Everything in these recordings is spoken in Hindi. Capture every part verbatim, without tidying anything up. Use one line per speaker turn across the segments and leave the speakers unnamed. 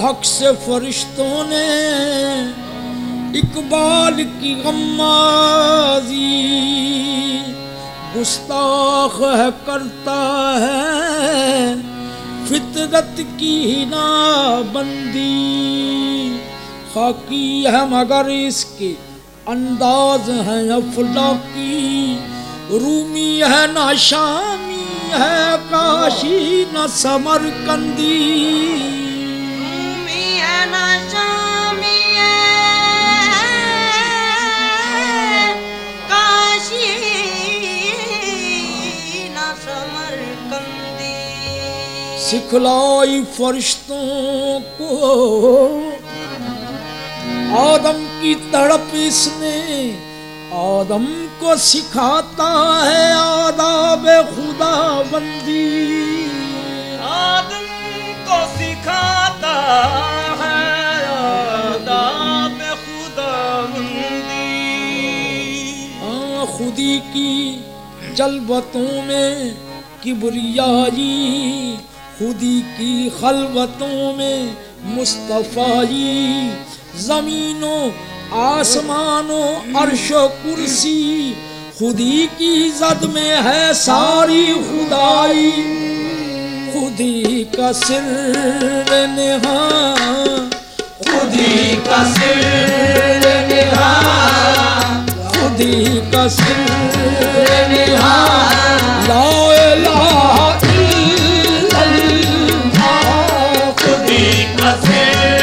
हक से फरिश्तों ने इकबाल की गम्माज़ी, गुस्ताख है करता है फितरत की नाबंदी। खाकी है मगर इसके अंदाज है अफलाकी, रूमी है ना शामी है काशी न समरकंदी।
रूमी है ना शामी है काशी न समरकंदी।
सिखलाई फरिश्तों को आदम की तड़प इसने, आदम को सिखाता है आदाब खुदाबंदी।
आदम को सिखाता है आदाब खुदाबंदी।
हाँ, खुदी की जलवतों में किबरियाई, खुदी की खलवतों में मुस्तफाई। जमीनों आसमानों अर्शो कुर्सी, खुदी की जद में है सारी खुदाई। खुदी का सिर निहा, खुदी का सिर निहा, खुदी का सिर निहा। ला इलाहा इल्लल्लाह, खुदी का सिर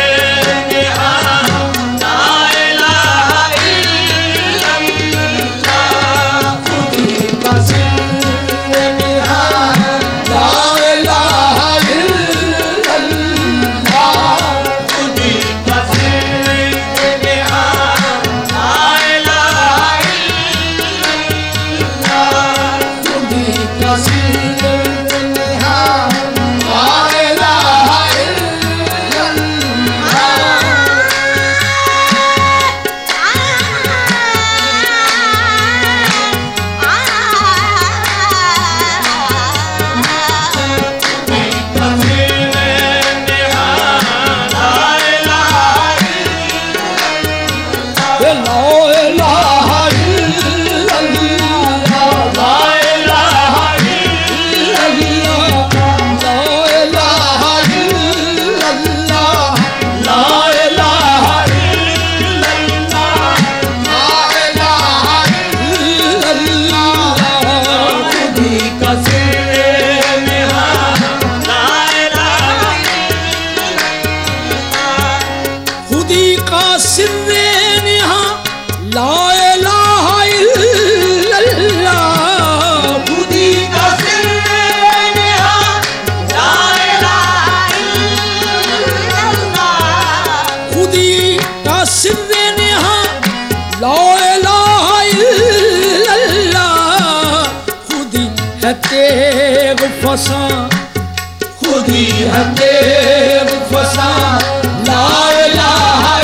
फसा, खुदी है तेग फसा। ला इलाहा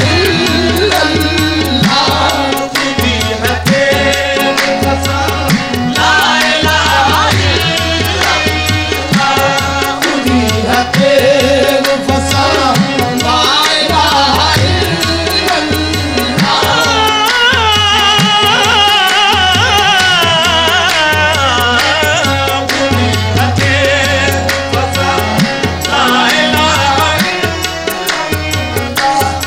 इल्लल्लाह, खुदी है तेग फसा। ला इलाहा इल्लल्लाह, खुदी है तेग फसा। ला इलाहा इल्लल्लाह।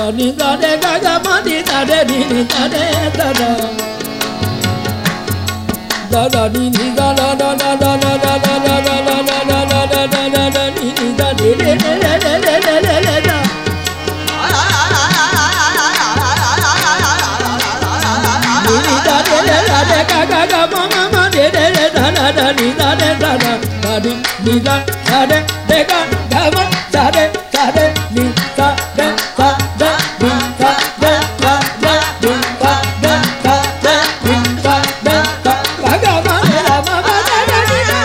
ni da de ga ga ma ni da de ni ni da de da da da da ni ni da da da da da da da da da da da da da da da da da ni ni da de de de de de de de de da ni ni da de de da de ga ga ga ma ma ma de de de da da da ni da de da da da di ni da da de de ga ga ma da de da de ni da de da de ni da de da de ni da de da de ni da de da ga ga ma da ma ma da da ni da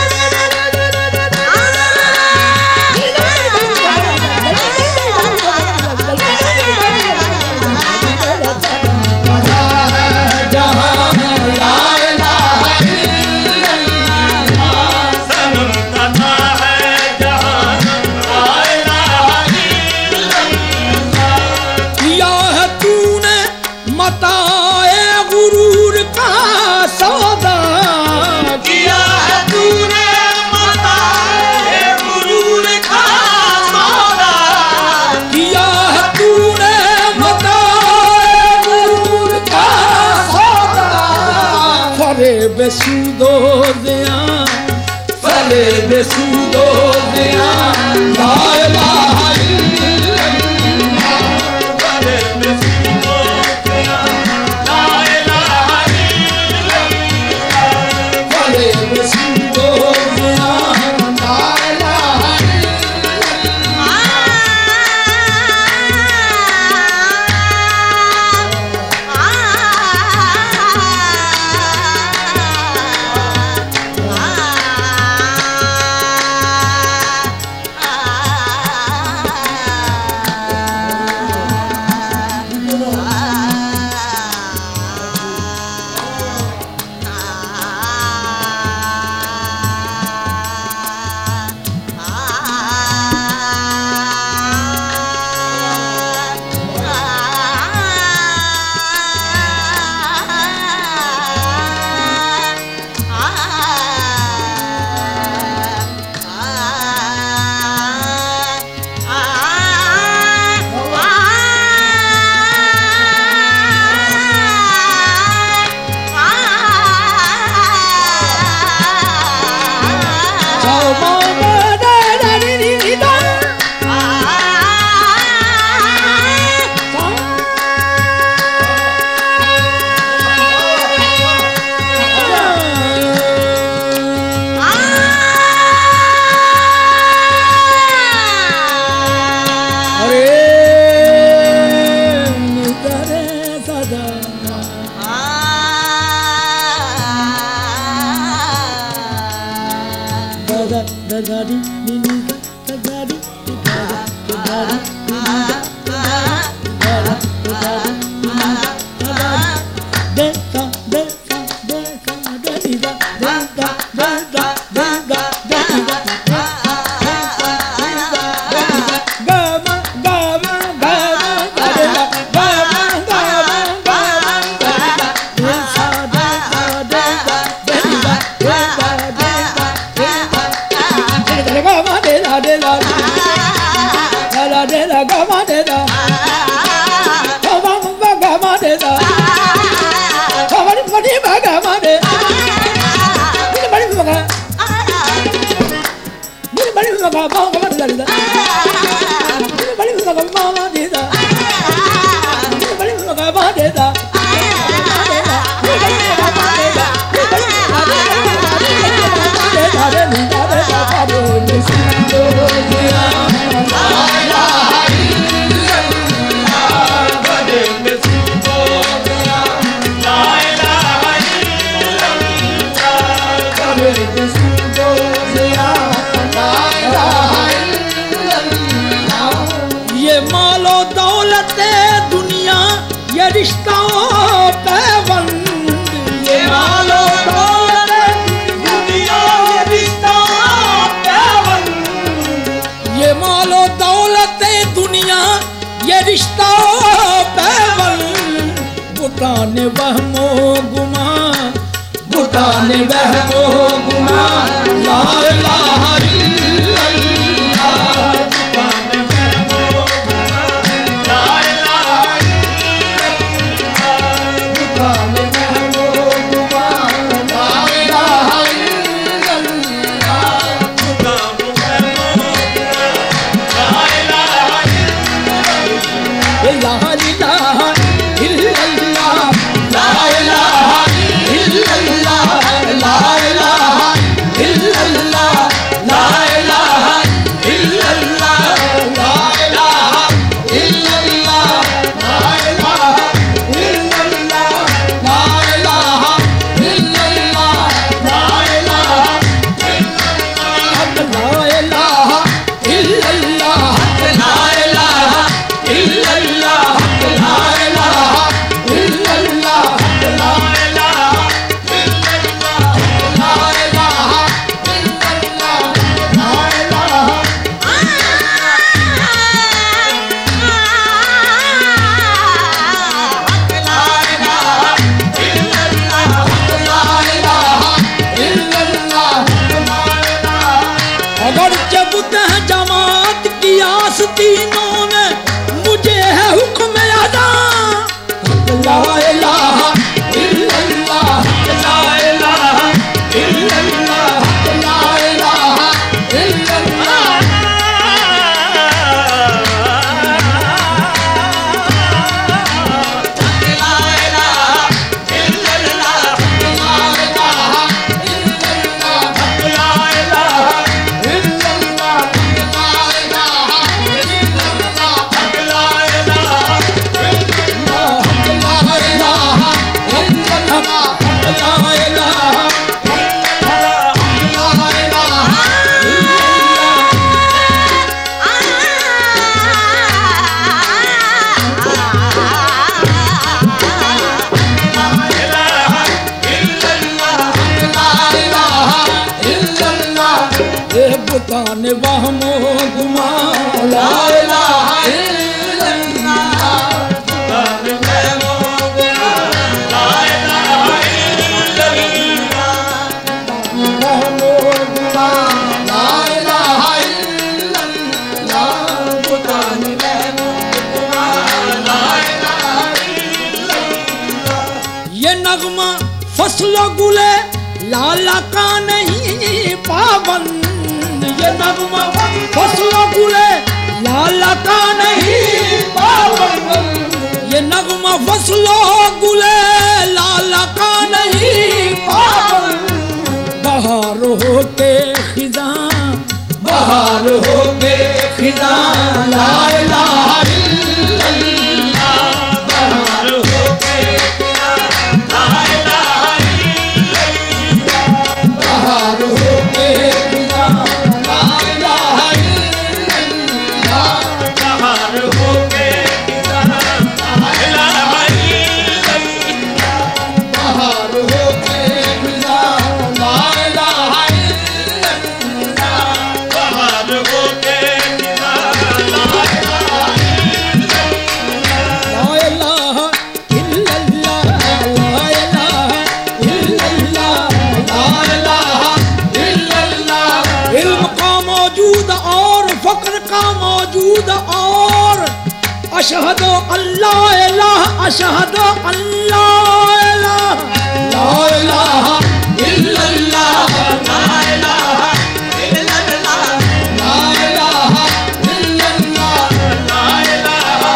besudoziya fale besudoziya la ilaha illallah fale besudoziya la ilaha illallah fale besudoziya la ilaha पुताने वहमो गुमा ला इलाहा इल्लल्लाह पुताने वहमो गुमा ला इलाहा इल्लल्लाह वहमो गुमा ला इलाहा इल्लल्लाह पुताने वहमो गुमा ला इलाहा इल्लल्लाह। ये नगमा फसलों गुले लाला का नहीं पाबंद, ये नगमा फसलों गुले लाला का नहीं पाबंद, ये नगमा फसलों गुले लाला का नहीं पाबंद। बहार हो के खिज़ां बहार हो के खिज़ां ला इलाहा इल्लल्लाह बहार हो के खिज़ां ला इलाहा बहार हो के खिज़ां ला इलाहा इल्लल्लाह बहार हो के खिज़ां ला इलाहा इल्लल्लाह बहार हो के खिज़ां ला इलाहा इल्लल्लाह बहार हो के खिज़ां ला इलाहा इल्लल्लाह ला इलाहा इल्लल्लाह ला इलाहा इल्लल्लाह। इल्म का मौजूद और फक्र का मौजूद और अशहदु अल्लाह इलाह अशहदु अल्लाह इलाह ला इलाहा इल्लल्लाह ला इलाहा इल्लल्लाह ला इलाहा इल्लल्लाह ला इलाहा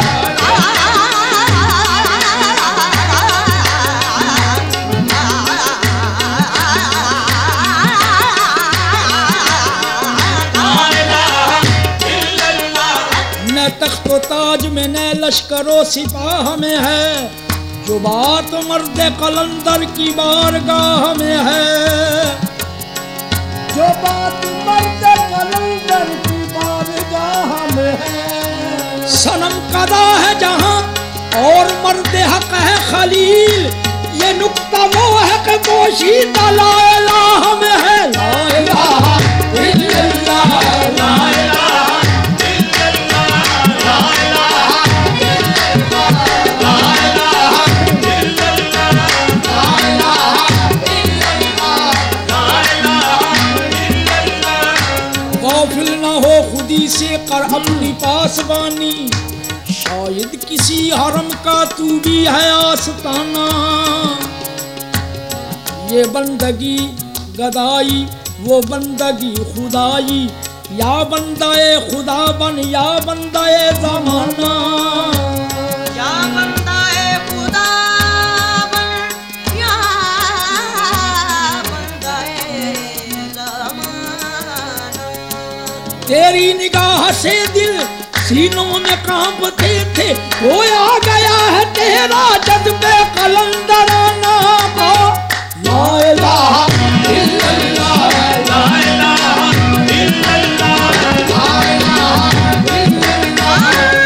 न तख्त ताज में न लश्करो सिपाह में है, जो बात मर्द कलंदर की बारगाह में है, जो बात मर्द कलंदर की बारगाह में है। सनम कदा है जहां और मर्द हक है खलील, ये नुक्ता वो है कि पोशीदा ला इलाहा में है ला इलाहा इल्लल्लाह ला इलाहा से कर अपनी पासबानी, शायद किसी हरम का तू भी है आस्ताना। ये बंदगी गदाई वो बंदगी खुदाई, या बंदाए खुदा बन या बंदाए ज़माना,
या बंदाए खुदा बन या बंदाए ज़माना।
तेरी निगाह से दिल सीनों में कांपते थे, वो आ गया है तेरा जज्बे कलंदराना का ला इलाहा इल्लल्लाह ला इलाहा इल्लल्लाह ला इलाहा इल्लल्लाह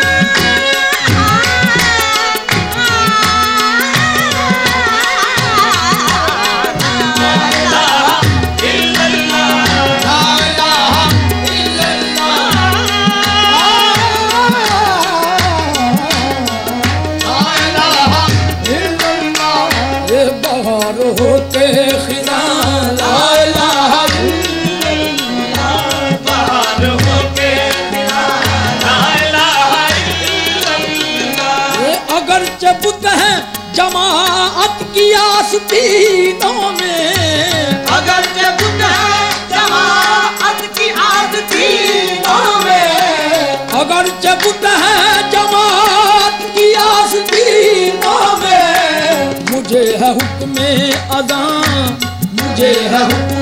होते खिज़ां ला इलाहा इल्लल्लाह बहार होके खिज़ां ला इलाहा इल्लल्लाह। अगर बुत है जमाअत की आस्तीनों में,
अगर बुत है जमाअत की आस्तीनों में,
अगर बुत है जमाअत की आस्तीनों में, मुझे है हुक्म अज़ां मुझे है हुक्म